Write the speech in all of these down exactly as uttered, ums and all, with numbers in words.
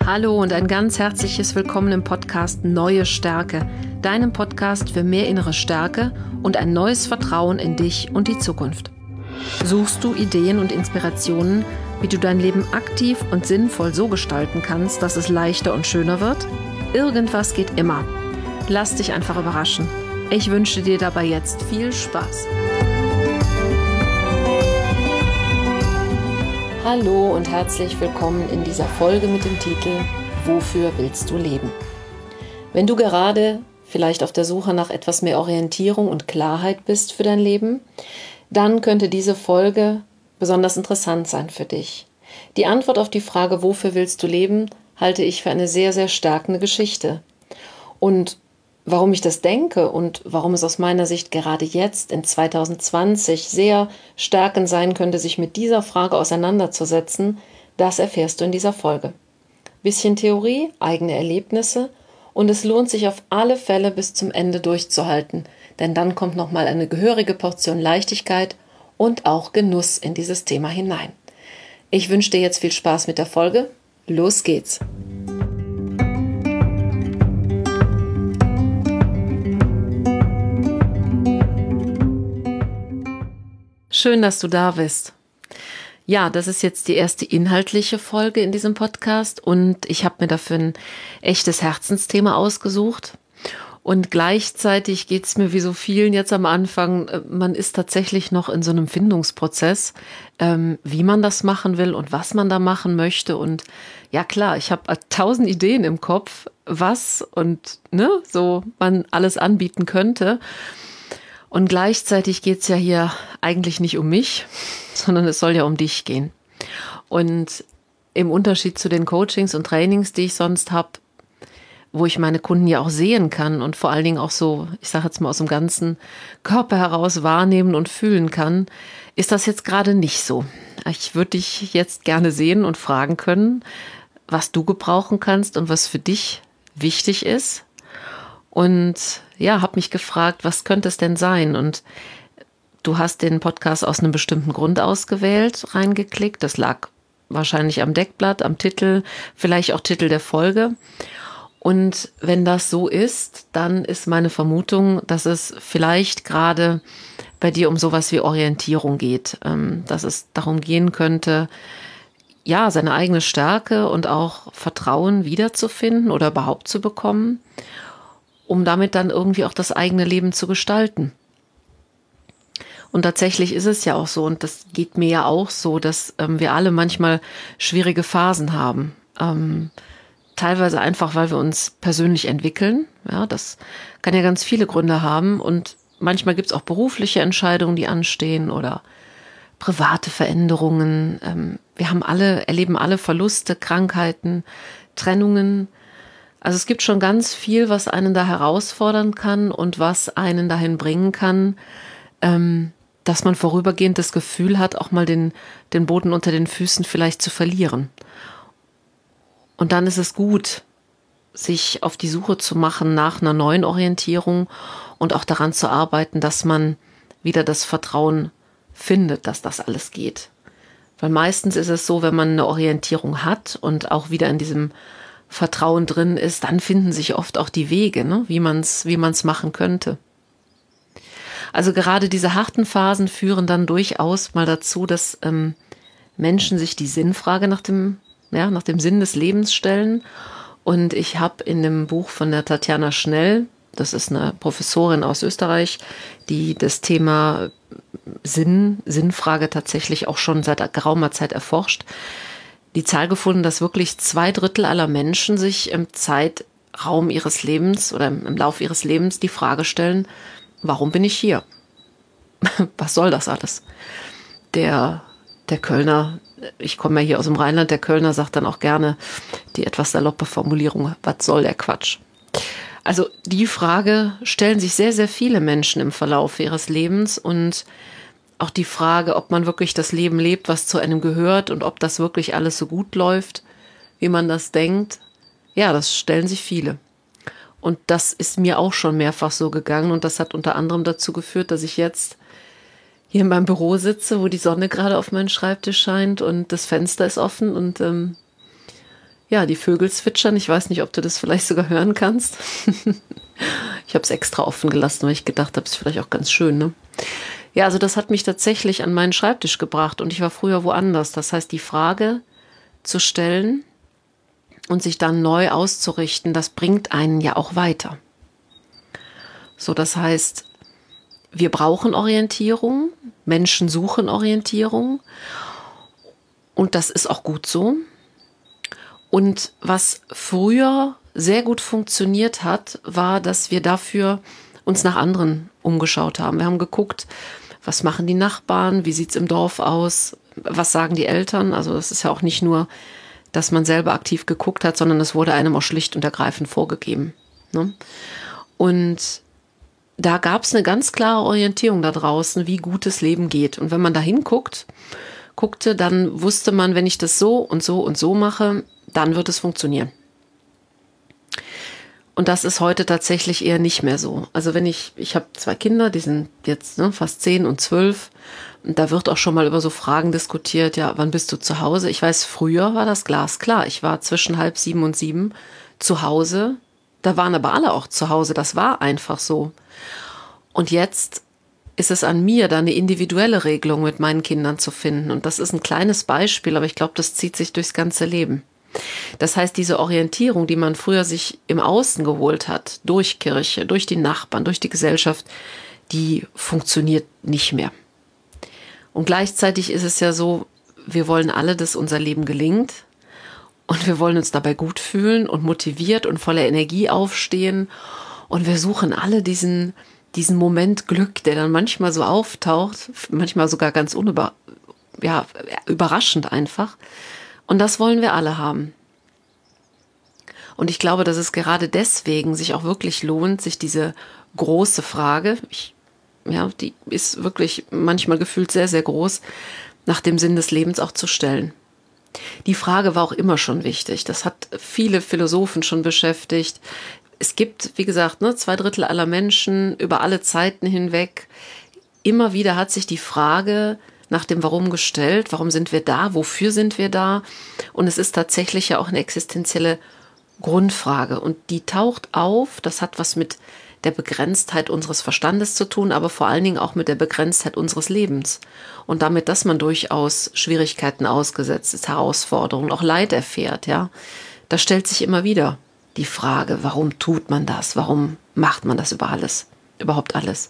Hallo und ein ganz herzliches Willkommen im Podcast Neue Stärke, deinem Podcast für mehr innere Stärke und ein neues Vertrauen in dich und die Zukunft. Suchst du Ideen und Inspirationen, wie du dein Leben aktiv und sinnvoll so gestalten kannst, dass es leichter und schöner wird? Irgendwas geht immer. Lass dich einfach überraschen. Ich wünsche dir dabei jetzt viel Spaß. Hallo und herzlich willkommen in dieser Folge mit dem Titel Wofür willst du leben? Wenn du gerade vielleicht auf der Suche nach etwas mehr Orientierung und Klarheit bist für dein Leben, dann könnte diese Folge besonders interessant sein für dich. Die Antwort auf die Frage, wofür willst du leben, halte ich für eine sehr, sehr stärkende Geschichte. Und warum ich das denke und warum es aus meiner Sicht gerade jetzt in zwanzig zwanzig sehr stärkend sein könnte, sich mit dieser Frage auseinanderzusetzen, das erfährst du in dieser Folge. Bisschen Theorie, eigene Erlebnisse und es lohnt sich auf alle Fälle bis zum Ende durchzuhalten, denn dann kommt nochmal eine gehörige Portion Leichtigkeit und auch Genuss in dieses Thema hinein. Ich wünsche dir jetzt viel Spaß mit der Folge. Los geht's! Schön, dass du da bist. Ja, das ist jetzt die erste inhaltliche Folge in diesem Podcast und ich habe mir dafür ein echtes Herzensthema ausgesucht. Und gleichzeitig geht es mir wie so vielen jetzt am Anfang, man ist tatsächlich noch in so einem Findungsprozess, ähm, wie man das machen will und was man da machen möchte. Und ja klar, ich habe tausend Ideen im Kopf, was und ne, so man alles anbieten könnte. Und gleichzeitig geht es ja hier eigentlich nicht um mich, sondern es soll ja um dich gehen. Und im Unterschied zu den Coachings und Trainings, die ich sonst habe, wo ich meine Kunden ja auch sehen kann und vor allen Dingen auch so, ich sage jetzt mal aus dem ganzen Körper heraus wahrnehmen und fühlen kann, ist das jetzt gerade nicht so. Ich würde dich jetzt gerne sehen und fragen können, was du gebrauchen kannst und was für dich wichtig ist. Und ja, habe mich gefragt, was könnte es denn sein? Und du hast den Podcast aus einem bestimmten Grund ausgewählt, reingeklickt. Das lag wahrscheinlich am Deckblatt, am Titel, vielleicht auch Titel der Folge. Und wenn das so ist, dann ist meine Vermutung, dass es vielleicht gerade bei dir um sowas wie Orientierung geht. Dass es darum gehen könnte, ja, seine eigene Stärke und auch Vertrauen wiederzufinden oder überhaupt zu bekommen, um damit dann irgendwie auch das eigene Leben zu gestalten. Und tatsächlich ist es ja auch so, und das geht mir ja auch so, dass ähm, wir alle manchmal schwierige Phasen haben. Ähm, teilweise einfach, weil wir uns persönlich entwickeln. Ja, das kann ja ganz viele Gründe haben. Und manchmal gibt es auch berufliche Entscheidungen, die anstehen oder private Veränderungen. Ähm, wir haben alle, erleben alle Verluste, Krankheiten, Trennungen. Also es gibt schon ganz viel, was einen da herausfordern kann und was einen dahin bringen kann, ähm, dass man vorübergehend das Gefühl hat, auch mal den, den Boden unter den Füßen vielleicht zu verlieren. Und dann ist es gut, sich auf die Suche zu machen nach einer neuen Orientierung und auch daran zu arbeiten, dass man wieder das Vertrauen findet, dass das alles geht. Weil meistens ist es so, wenn man eine Orientierung hat und auch wieder in diesem Vertrauen drin ist, dann finden sich oft auch die Wege, ne, wie man es wie man's machen könnte. Also gerade diese harten Phasen führen dann durchaus mal dazu, dass ähm, Menschen sich die Sinnfrage nach dem, ja, nach dem Sinn des Lebens stellen. Und ich habe in dem Buch von der Tatjana Schnell, das ist eine Professorin aus Österreich, die das Thema Sinn, Sinnfrage tatsächlich auch schon seit geraumer Zeit erforscht, die Zahl gefunden, dass wirklich zwei Drittel aller Menschen sich im Zeitraum ihres Lebens oder im Lauf ihres Lebens die Frage stellen, warum bin ich hier? Was soll das alles? Der, der Kölner, ich komme ja hier aus dem Rheinland, der Kölner sagt dann auch gerne die etwas saloppe Formulierung, was soll der Quatsch? Also die Frage stellen sich sehr, sehr viele Menschen im Verlauf ihres Lebens und auch die Frage, ob man wirklich das Leben lebt, was zu einem gehört und ob das wirklich alles so gut läuft, wie man das denkt. Ja, das stellen sich viele. Und das ist mir auch schon mehrfach so gegangen und das hat unter anderem dazu geführt, dass ich jetzt hier in meinem Büro sitze, wo die Sonne gerade auf meinen Schreibtisch scheint und das Fenster ist offen und ähm, Ja, die Vögel zwitschern. Ich weiß nicht, ob du das vielleicht sogar hören kannst. Ich habe es extra offen gelassen, weil ich gedacht habe, es ist vielleicht auch ganz schön, ne? Ja, also das hat mich tatsächlich an meinen Schreibtisch gebracht und ich war früher woanders. Das heißt, die Frage zu stellen und sich dann neu auszurichten, das bringt einen ja auch weiter. So, das heißt, wir brauchen Orientierung, Menschen suchen Orientierung und das ist auch gut so. Und was früher sehr gut funktioniert hat, war, dass wir dafür uns nach anderen umgeschaut haben. Wir haben geguckt, was machen die Nachbarn, wie sieht es im Dorf aus, was sagen die Eltern. Also das ist ja auch nicht nur, dass man selber aktiv geguckt hat, sondern es wurde einem auch schlicht und ergreifend vorgegeben, ne? Und da gab es eine ganz klare Orientierung da draußen, wie gutes Leben geht. Und wenn man da hinguckt, guckte, dann wusste man, wenn ich das so und so und so mache, dann wird es funktionieren. Und das ist heute tatsächlich eher nicht mehr so. Also wenn ich, ich habe zwei Kinder, die sind jetzt ne, fast zehn und zwölf. Und da wird auch schon mal über so Fragen diskutiert, ja, wann bist du zu Hause? Ich weiß, früher war das glasklar. Ich war zwischen halb sieben und sieben zu Hause. Da waren aber alle auch zu Hause. Das war einfach so. Und jetzt ist es an mir, da eine individuelle Regelung mit meinen Kindern zu finden. Und das ist ein kleines Beispiel, aber ich glaube, das zieht sich durchs ganze Leben. Das heißt, diese Orientierung, die man früher sich im Außen geholt hat, durch Kirche, durch die Nachbarn, durch die Gesellschaft, die funktioniert nicht mehr. Und gleichzeitig ist es ja so, wir wollen alle, dass unser Leben gelingt und wir wollen uns dabei gut fühlen und motiviert und voller Energie aufstehen und wir suchen alle diesen, diesen Moment Glück, der dann manchmal so auftaucht, manchmal sogar ganz unüber, ja, überraschend einfach. Und das wollen wir alle haben. Und ich glaube, dass es gerade deswegen sich auch wirklich lohnt, sich diese große Frage, ich, ja, die ist wirklich manchmal gefühlt sehr, sehr groß, nach dem Sinn des Lebens auch zu stellen. Die Frage war auch immer schon wichtig. Das hat viele Philosophen schon beschäftigt. Es gibt, wie gesagt, ne, zwei Drittel aller Menschen über alle Zeiten hinweg. Immer wieder hat sich die Frage nach dem Warum gestellt. Warum sind wir da? Wofür sind wir da? Und es ist tatsächlich ja auch eine existenzielle Grundfrage. Und die taucht auf, das hat was mit der Begrenztheit unseres Verstandes zu tun, aber vor allen Dingen auch mit der Begrenztheit unseres Lebens. Und damit, dass man durchaus Schwierigkeiten ausgesetzt ist, Herausforderungen, auch Leid erfährt, ja. Da stellt sich immer wieder die Frage, warum tut man das? Warum macht man das über alles? Überhaupt alles?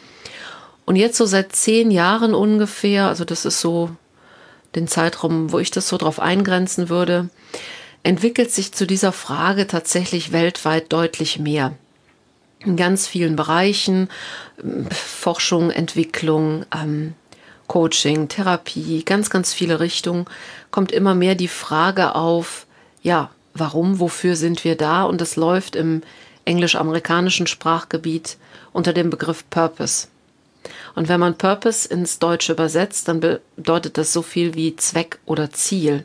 Und jetzt so seit zehn Jahren ungefähr, also das ist so den Zeitraum, wo ich das so drauf eingrenzen würde, entwickelt sich zu dieser Frage tatsächlich weltweit deutlich mehr. In ganz vielen Bereichen, Forschung, Entwicklung, ähm, Coaching, Therapie, ganz, ganz viele Richtungen, kommt immer mehr die Frage auf, ja, warum, wofür sind wir da? Und das läuft im englisch-amerikanischen Sprachgebiet unter dem Begriff Purpose. Und wenn man Purpose ins Deutsche übersetzt, dann bedeutet das so viel wie Zweck oder Ziel.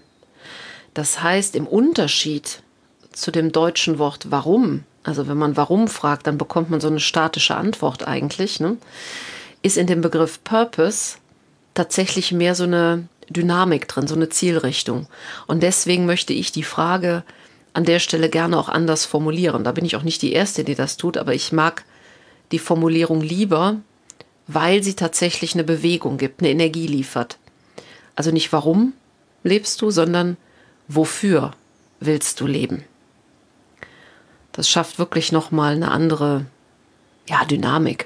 Das heißt, im Unterschied zu dem deutschen Wort Warum, also wenn man Warum fragt, dann bekommt man so eine statische Antwort eigentlich, ne, ist in dem Begriff Purpose tatsächlich mehr so eine Dynamik drin, so eine Zielrichtung. Und deswegen möchte ich die Frage an der Stelle gerne auch anders formulieren. Da bin ich auch nicht die Erste, die das tut, aber ich mag die Formulierung lieber, weil sie tatsächlich eine Bewegung gibt, eine Energie liefert. Also nicht warum lebst du, sondern wofür willst du leben? Das schafft wirklich nochmal eine andere, ja, Dynamik.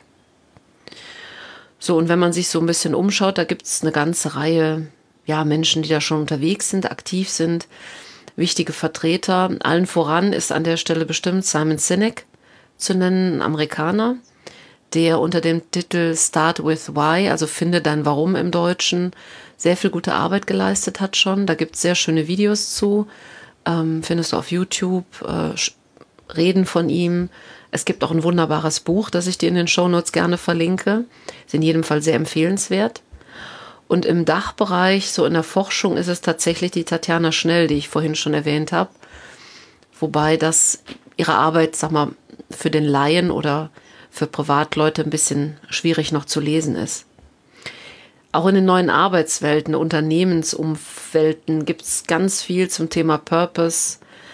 So, und wenn man sich so ein bisschen umschaut, da gibt es eine ganze Reihe, ja, Menschen, die da schon unterwegs sind, aktiv sind, wichtige Vertreter. Allen voran ist an der Stelle bestimmt Simon Sinek zu nennen, ein Amerikaner, der unter dem Titel Start with Why, also Finde dein Warum im Deutschen, sehr viel gute Arbeit geleistet hat schon. Da gibt es sehr schöne Videos zu, ähm, findest du auf YouTube, äh, Reden von ihm. Es gibt auch ein wunderbares Buch, das ich dir in den Shownotes gerne verlinke. Ist in jedem Fall sehr empfehlenswert. Und im Dachbereich, so in der Forschung, ist es tatsächlich die Tatjana Schnell, die ich vorhin schon erwähnt habe. Wobei das ihre Arbeit, sag mal, für den Laien oder für Privatleute ein bisschen schwierig noch zu lesen ist. Auch in den neuen Arbeitswelten, Unternehmensumwelten gibt es ganz viel zum Thema Purpose,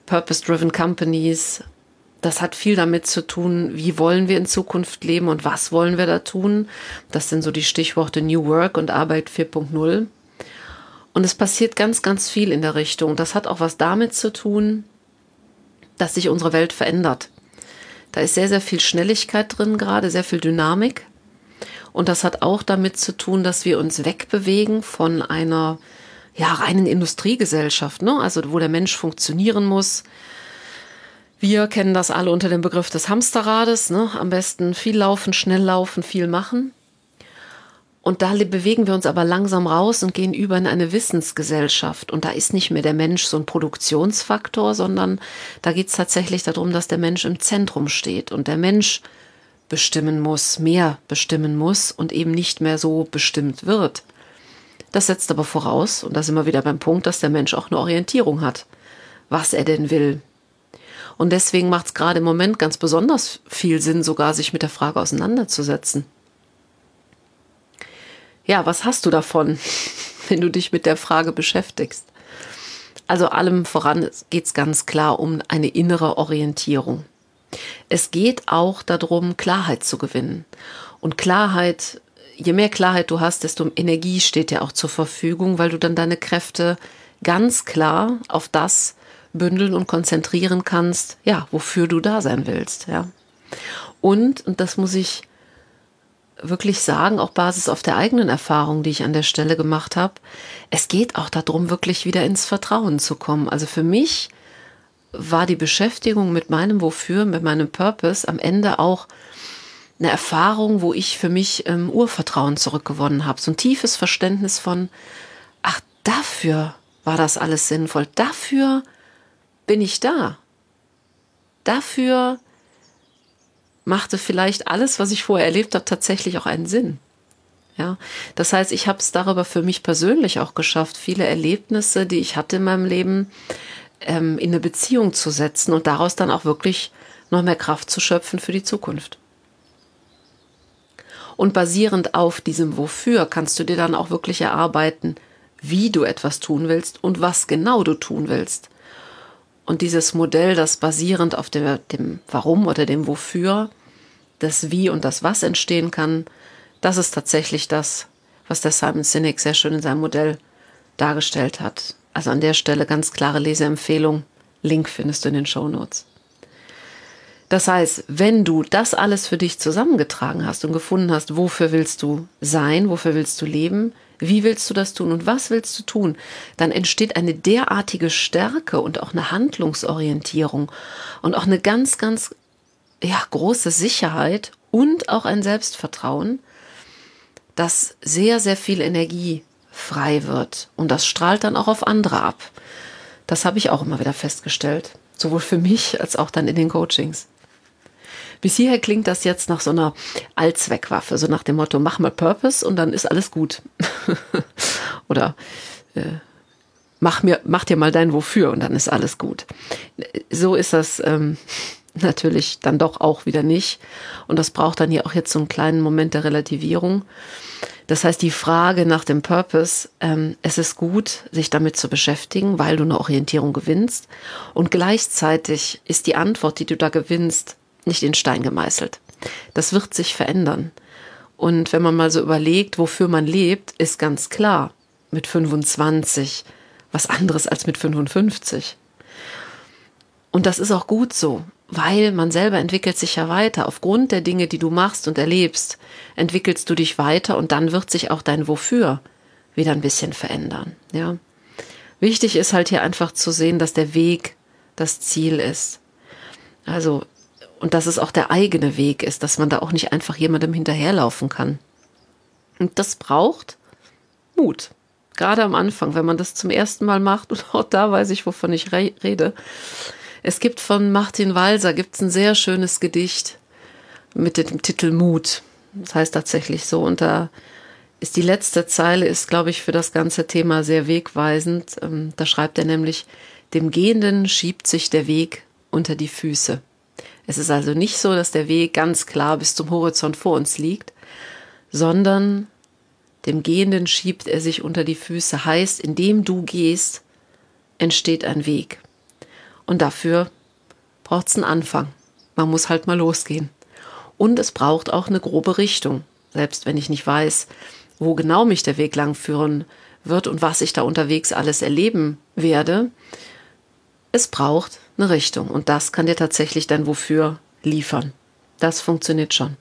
Purpose-Driven Companies. Das hat viel damit zu tun, wie wollen wir in Zukunft leben und was wollen wir da tun. Das sind so die Stichworte New Work und Arbeit vier Punkt null. Und es passiert ganz, ganz viel in der Richtung. Das hat auch was damit zu tun, dass sich unsere Welt verändert. Da ist sehr, sehr viel Schnelligkeit drin gerade, sehr viel Dynamik. Und das hat auch damit zu tun, dass wir uns wegbewegen von einer ja, reinen Industriegesellschaft, ne? Also wo der Mensch funktionieren muss. Wir kennen das alle unter dem Begriff des Hamsterrades, ne? Am besten viel laufen, schnell laufen, viel machen. Und da bewegen wir uns aber langsam raus und gehen über in eine Wissensgesellschaft. Und da ist nicht mehr der Mensch so ein Produktionsfaktor, sondern da geht es tatsächlich darum, dass der Mensch im Zentrum steht und der Mensch bestimmen muss, mehr bestimmen muss und eben nicht mehr so bestimmt wird. Das setzt aber voraus, und da sind wir wieder beim Punkt, dass der Mensch auch eine Orientierung hat, was er denn will. Und deswegen macht es gerade im Moment ganz besonders viel Sinn, sogar sich mit der Frage auseinanderzusetzen. Ja, was hast du davon, wenn du dich mit der Frage beschäftigst? Also allem voran geht es ganz klar um eine innere Orientierung. Es geht auch darum, Klarheit zu gewinnen. Und Klarheit, je mehr Klarheit du hast, desto Energie steht dir auch zur Verfügung, weil du dann deine Kräfte ganz klar auf das bündeln und konzentrieren kannst, ja, wofür du da sein willst. Ja. Und, und das muss ich wirklich sagen, auch Basis auf der eigenen Erfahrung, die ich an der Stelle gemacht habe, es geht auch darum, wirklich wieder ins Vertrauen zu kommen. Also für mich war die Beschäftigung mit meinem Wofür, mit meinem Purpose am Ende auch eine Erfahrung, wo ich für mich ähm, Urvertrauen zurückgewonnen habe. So ein tiefes Verständnis von, ach, dafür war das alles sinnvoll. Dafür bin ich da. Dafür machte vielleicht alles, was ich vorher erlebt habe, tatsächlich auch einen Sinn. Ja, das heißt, ich habe es darüber für mich persönlich auch geschafft, viele Erlebnisse, die ich hatte in meinem Leben, ähm, in eine Beziehung zu setzen und daraus dann auch wirklich noch mehr Kraft zu schöpfen für die Zukunft. Und basierend auf diesem Wofür kannst du dir dann auch wirklich erarbeiten, wie du etwas tun willst und was genau du tun willst. Und dieses Modell, das basierend auf dem, dem Warum oder dem Wofür, das Wie und das Was entstehen kann, das ist tatsächlich das, was der Simon Sinek sehr schön in seinem Modell dargestellt hat. Also an der Stelle ganz klare Leseempfehlung. Link findest du in den Shownotes. Das heißt, wenn du das alles für dich zusammengetragen hast und gefunden hast, wofür willst du sein, wofür willst du leben, wie willst du das tun und was willst du tun, dann entsteht eine derartige Stärke und auch eine Handlungsorientierung und auch eine ganz, ganz ja, große Sicherheit und auch ein Selbstvertrauen, dass sehr, sehr viel Energie frei wird. Und das strahlt dann auch auf andere ab. Das habe ich auch immer wieder festgestellt, sowohl für mich als auch dann in den Coachings. Bis hierher klingt das jetzt nach so einer Allzweckwaffe, so nach dem Motto, mach mal Purpose und dann ist alles gut. Oder äh, mach, mir, mach dir mal dein Wofür und dann ist alles gut. So ist das ähm, natürlich dann doch auch wieder nicht. Und das braucht dann hier auch jetzt so einen kleinen Moment der Relativierung. Das heißt, die Frage nach dem Purpose, ähm, es ist gut, sich damit zu beschäftigen, weil du eine Orientierung gewinnst. Und gleichzeitig ist die Antwort, die du da gewinnst, nicht in Stein gemeißelt. Das wird sich verändern. Und wenn man mal so überlegt, wofür man lebt, ist ganz klar, mit fünfundzwanzig was anderes als mit fünfundfünfzig. Und das ist auch gut so, weil man selber entwickelt sich ja weiter. Aufgrund der Dinge, die du machst und erlebst, entwickelst du dich weiter und dann wird sich auch dein Wofür wieder ein bisschen verändern. Ja. Wichtig ist halt hier einfach zu sehen, dass der Weg das Ziel ist. Also Und dass es auch der eigene Weg ist, dass man da auch nicht einfach jemandem hinterherlaufen kann. Und das braucht Mut. Gerade am Anfang, wenn man das zum ersten Mal macht. Und auch da weiß ich, wovon ich re- rede. Es gibt von Martin Walser gibt's ein sehr schönes Gedicht mit dem Titel Mut. Das heißt tatsächlich so. Und da ist die letzte Zeile, ist, glaube ich, für das ganze Thema sehr wegweisend. Da schreibt er nämlich, dem Gehenden schiebt sich der Weg unter die Füße. Es ist also nicht so, dass der Weg ganz klar bis zum Horizont vor uns liegt, sondern dem Gehenden schiebt er sich unter die Füße. Heißt, indem du gehst, entsteht ein Weg. Und dafür braucht es einen Anfang. Man muss halt mal losgehen. Und es braucht auch eine grobe Richtung. Selbst wenn ich nicht weiß, wo genau mich der Weg lang führen wird und was ich da unterwegs alles erleben werde. Es braucht eine Richtung. Und das kann dir tatsächlich dein Wofür liefern. Das funktioniert schon.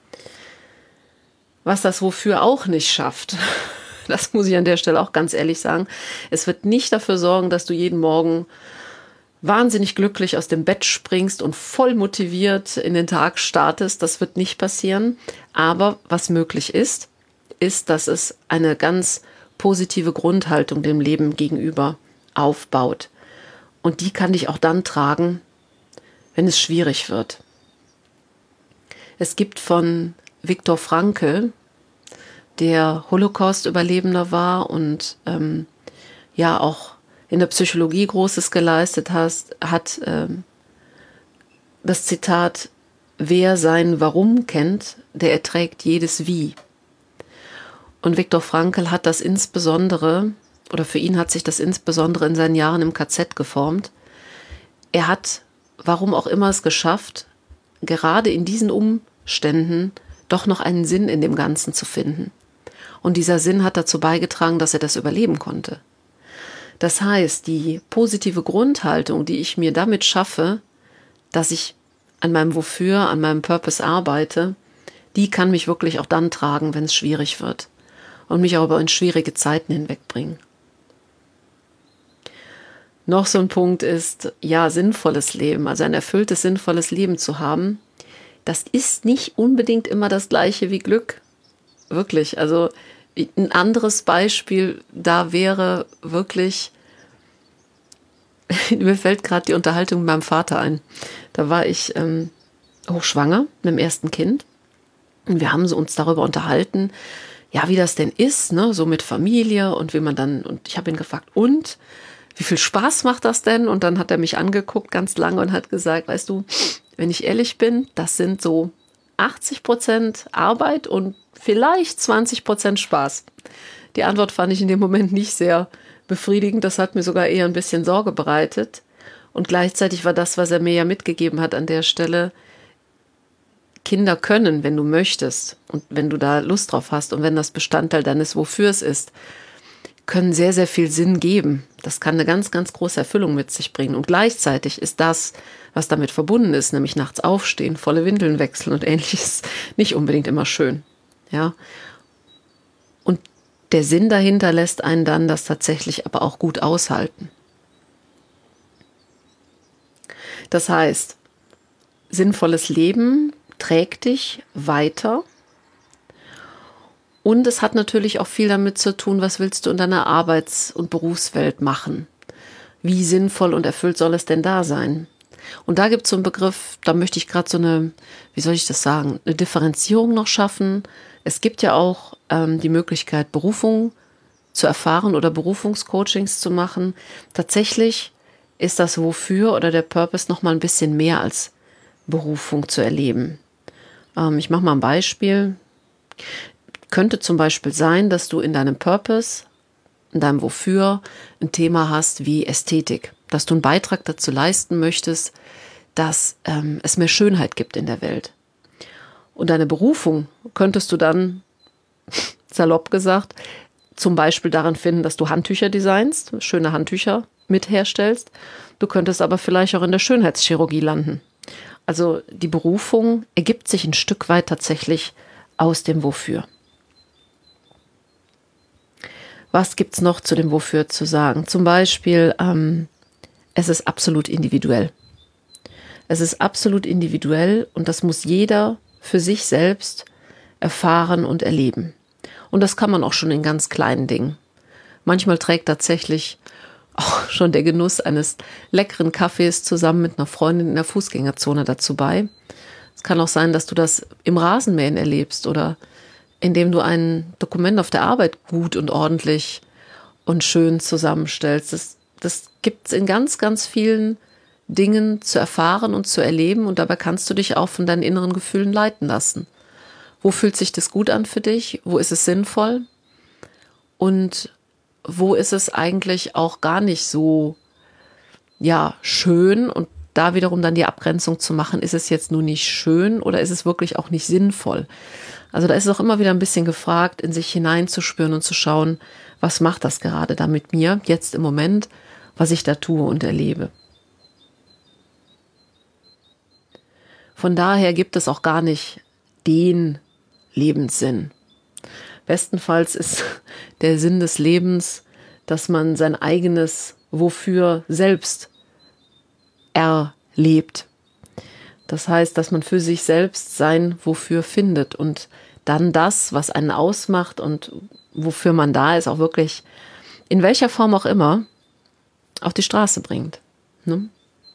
Was das Wofür auch nicht schafft, das muss ich an der Stelle auch ganz ehrlich sagen, es wird nicht dafür sorgen, dass du jeden Morgen wahnsinnig glücklich aus dem Bett springst und voll motiviert in den Tag startest. Das wird nicht passieren. Aber was möglich ist, ist, dass es eine ganz positive Grundhaltung dem Leben gegenüber aufbaut. Und die kann dich auch dann tragen, wenn es schwierig wird. Es gibt von Viktor Frankl, der Holocaust-Überlebender war und ähm, ja auch in der Psychologie Großes geleistet hast, hat ähm, das Zitat: Wer sein Warum kennt, der erträgt jedes Wie. Und Viktor Frankl hat das insbesondere, oder für ihn hat sich das insbesondere in seinen Jahren im K Z geformt. Er hat, warum auch immer, es geschafft, gerade in diesen Umständen doch noch einen Sinn in dem Ganzen zu finden. Und dieser Sinn hat dazu beigetragen, dass er das überleben konnte. Das heißt, die positive Grundhaltung, die ich mir damit schaffe, dass ich an meinem Wofür, an meinem Purpose arbeite, die kann mich wirklich auch dann tragen, wenn es schwierig wird und mich auch über in schwierige Zeiten hinwegbringen. Noch so ein Punkt ist, ja, sinnvolles Leben, also ein erfülltes, sinnvolles Leben zu haben. Das ist nicht unbedingt immer das Gleiche wie Glück. Wirklich, also ein anderes Beispiel da wäre wirklich, mir fällt gerade die Unterhaltung mit meinem Vater ein. Da war ich ähm, hochschwanger mit dem ersten Kind und wir haben so uns darüber unterhalten, ja, wie das denn ist, ne, so mit Familie und wie man dann, und ich habe ihn gefragt, und wie viel Spaß macht das denn? Und dann hat er mich angeguckt ganz lange und hat gesagt, weißt du, wenn ich ehrlich bin, das sind so achtzig Prozent Arbeit und vielleicht zwanzig Prozent Spaß. Die Antwort fand ich in dem Moment nicht sehr befriedigend. Das hat mir sogar eher ein bisschen Sorge bereitet. Und gleichzeitig war das, was er mir ja mitgegeben hat an der Stelle, Kinder können, wenn du möchtest und wenn du da Lust drauf hast und wenn das Bestandteil deines Wofürs ist, können sehr, sehr viel Sinn geben. Das kann eine ganz, ganz große Erfüllung mit sich bringen. Und gleichzeitig ist das, was damit verbunden ist, nämlich nachts aufstehen, volle Windeln wechseln und ähnliches, nicht unbedingt immer schön. Ja. Und der Sinn dahinter lässt einen dann das tatsächlich aber auch gut aushalten. Das heißt, sinnvolles Leben trägt dich weiter. Und es hat natürlich auch viel damit zu tun, was willst du in deiner Arbeits- und Berufswelt machen? Wie sinnvoll und erfüllt soll es denn da sein? Und da gibt es so einen Begriff, da möchte ich gerade so eine, wie soll ich das sagen, eine Differenzierung noch schaffen. Es gibt ja auch ähm, die Möglichkeit, Berufung zu erfahren oder Berufungscoachings zu machen. Tatsächlich ist das Wofür oder der Purpose noch mal ein bisschen mehr als Berufung zu erleben. Ähm, ich mache mal ein Beispiel. Könnte zum Beispiel sein, dass du in deinem Purpose, in deinem Wofür ein Thema hast wie Ästhetik, dass du einen Beitrag dazu leisten möchtest, dass ähm, es mehr Schönheit gibt in der Welt. Und deine Berufung könntest du dann, salopp gesagt, zum Beispiel daran finden, dass du Handtücher designst, schöne Handtücher mit herstellst. Du könntest aber vielleicht auch in der Schönheitschirurgie landen. Also die Berufung ergibt sich ein Stück weit tatsächlich aus dem Wofür. Was gibt es noch zu dem Wofür zu sagen? Zum Beispiel, ähm, es ist absolut individuell. Es ist absolut individuell und das muss jeder für sich selbst erfahren und erleben. Und das kann man auch schon in ganz kleinen Dingen. Manchmal trägt tatsächlich auch schon der Genuss eines leckeren Kaffees zusammen mit einer Freundin in der Fußgängerzone dazu bei. Es kann auch sein, dass du das im Rasenmähen erlebst oder indem du ein Dokument auf der Arbeit gut und ordentlich und schön zusammenstellst. Das, das gibt es in ganz, ganz vielen Dingen zu erfahren und zu erleben und dabei kannst du dich auch von deinen inneren Gefühlen leiten lassen. Wo fühlt sich das gut an für dich? Wo ist es sinnvoll? Und wo ist es eigentlich auch gar nicht so, ja schön und da wiederum dann die Abgrenzung zu machen, ist es jetzt nur nicht schön oder ist es wirklich auch nicht sinnvoll? Also da ist es auch immer wieder ein bisschen gefragt, in sich hineinzuspüren und zu schauen, was macht das gerade da mit mir jetzt im Moment, was ich da tue und erlebe. Von daher gibt es auch gar nicht den Lebenssinn. Bestenfalls ist der Sinn des Lebens, dass man sein eigenes Wofür selbst erlebt. Das heißt, dass man für sich selbst sein Wofür findet und dann das, was einen ausmacht und wofür man da ist, auch wirklich, in welcher Form auch immer, auf die Straße bringt. Ne?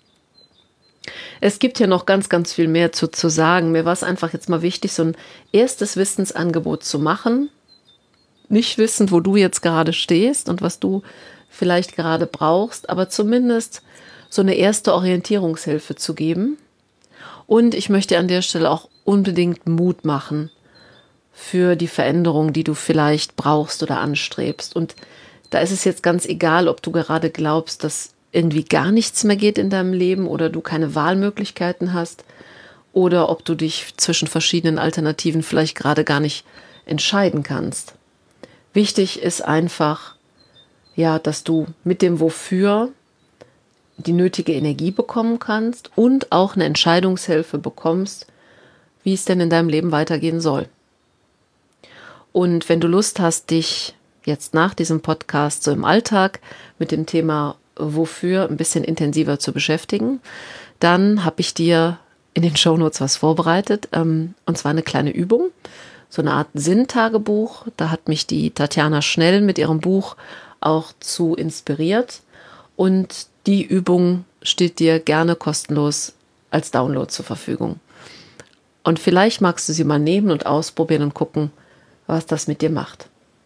Es gibt ja noch ganz, ganz viel mehr zu, zu sagen. Mir war es einfach jetzt mal wichtig, so ein erstes Wissensangebot zu machen. Nicht wissend, wo du jetzt gerade stehst und was du vielleicht gerade brauchst, aber zumindest so eine erste Orientierungshilfe zu geben. Und ich möchte an der Stelle auch unbedingt Mut machen für die Veränderung, die du vielleicht brauchst oder anstrebst. Und da ist es jetzt ganz egal, ob du gerade glaubst, dass irgendwie gar nichts mehr geht in deinem Leben oder du keine Wahlmöglichkeiten hast oder ob du dich zwischen verschiedenen Alternativen vielleicht gerade gar nicht entscheiden kannst. Wichtig ist einfach, ja, dass du mit dem Wofür die nötige Energie bekommen kannst und auch eine Entscheidungshilfe bekommst, wie es denn in deinem Leben weitergehen soll. Und wenn du Lust hast, dich jetzt nach diesem Podcast so im Alltag mit dem Thema Wofür ein bisschen intensiver zu beschäftigen, dann habe ich dir in den Shownotes was vorbereitet, ähm, und zwar eine kleine Übung, so eine Art Sinntagebuch. Da hat mich die Tatjana Schnell mit ihrem Buch auch zu inspiriert und die Übung steht dir gerne kostenlos als Download zur Verfügung. Und vielleicht magst du sie mal nehmen und ausprobieren und gucken, was das mit dir macht.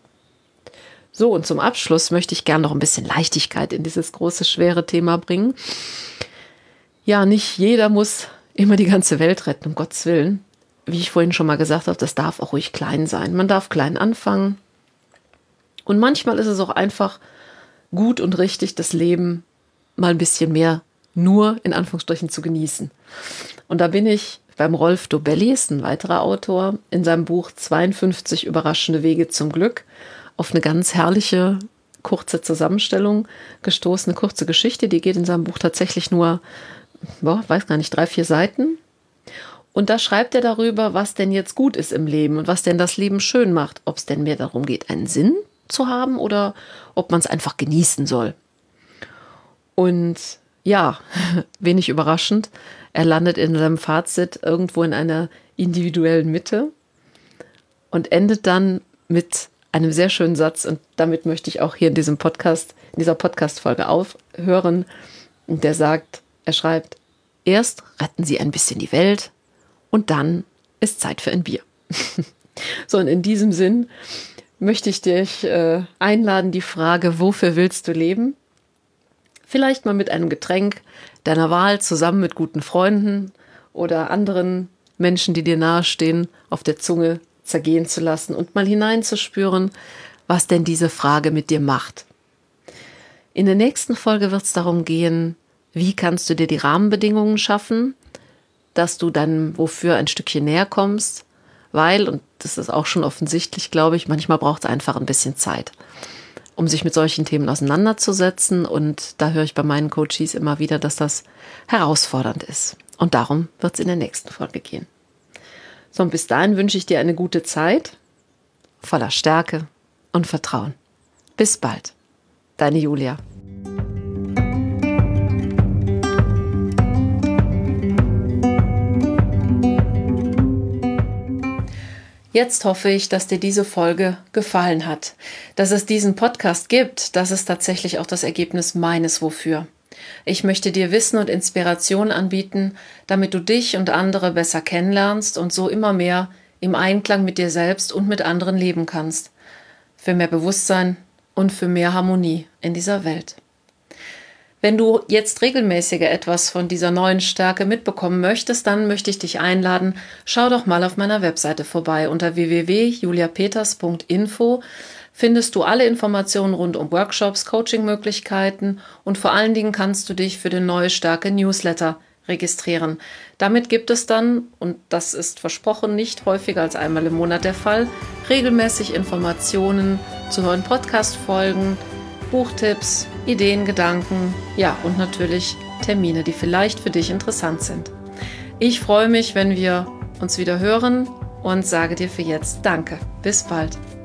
So, und zum Abschluss möchte ich gerne noch ein bisschen Leichtigkeit in dieses große, schwere Thema bringen. Ja, nicht jeder muss immer die ganze Welt retten, um Gottes Willen. Wie ich vorhin schon mal gesagt habe, das darf auch ruhig klein sein. Man darf klein anfangen. Und manchmal ist es auch einfach gut und richtig, das Leben mal ein bisschen mehr nur in Anführungsstrichen zu genießen. Und da bin ich beim Rolf Dobelli, ist ein weiterer Autor, in seinem Buch zweiundfünfzig überraschende Wege zum Glück auf eine ganz herrliche, kurze Zusammenstellung gestoßen, eine kurze Geschichte, die geht in seinem Buch tatsächlich nur, boah, weiß gar nicht, drei, vier Seiten. Und da schreibt er darüber, was denn jetzt gut ist im Leben und was denn das Leben schön macht. Ob es denn mehr darum geht, einen Sinn zu haben oder ob man es einfach genießen soll. Und ja, wenig überraschend, er landet in seinem Fazit irgendwo in einer individuellen Mitte und endet dann mit einem sehr schönen Satz. Und damit möchte ich auch hier in diesem Podcast, in dieser Podcast-Folge aufhören. Und der sagt, er schreibt, erst retten Sie ein bisschen die Welt und dann ist Zeit für ein Bier. So, und in diesem Sinn möchte ich dich äh, einladen, die Frage, wofür willst du leben? Vielleicht mal mit einem Getränk deiner Wahl zusammen mit guten Freunden oder anderen Menschen, die dir nahestehen, auf der Zunge zergehen zu lassen und mal hineinzuspüren, was denn diese Frage mit dir macht. In der nächsten Folge wird es darum gehen, wie kannst du dir die Rahmenbedingungen schaffen, dass du dann wofür ein Stückchen näher kommst, weil, und das ist auch schon offensichtlich, glaube ich, manchmal braucht es einfach ein bisschen Zeit, um sich mit solchen Themen auseinanderzusetzen. Und da höre ich bei meinen Coaches immer wieder, dass das herausfordernd ist. Und darum wird es in der nächsten Folge gehen. So, und bis dahin wünsche ich dir eine gute Zeit, voller Stärke und Vertrauen. Bis bald. Deine Julia. Jetzt hoffe ich, dass dir diese Folge gefallen hat. Dass es diesen Podcast gibt, das ist tatsächlich auch das Ergebnis meines Wofür. Ich möchte dir Wissen und Inspiration anbieten, damit du dich und andere besser kennenlernst und so immer mehr im Einklang mit dir selbst und mit anderen leben kannst. Für mehr Bewusstsein und für mehr Harmonie in dieser Welt. Wenn du jetzt regelmäßiger etwas von dieser neuen Stärke mitbekommen möchtest, dann möchte ich dich einladen, schau doch mal auf meiner Webseite vorbei unter w w w punkt julia peters punkt info. findest du alle Informationen rund um Workshops, Coaching-Möglichkeiten und vor allen Dingen kannst du dich für den Neue Stärke Newsletter registrieren. Damit gibt es dann, und das ist versprochen nicht häufiger als einmal im Monat der Fall, regelmäßig Informationen zu neuen Podcast-Folgen, Buchtipps, Ideen, Gedanken, ja und natürlich Termine, die vielleicht für dich interessant sind. Ich freue mich, wenn wir uns wieder hören und sage dir für jetzt Danke. Bis bald.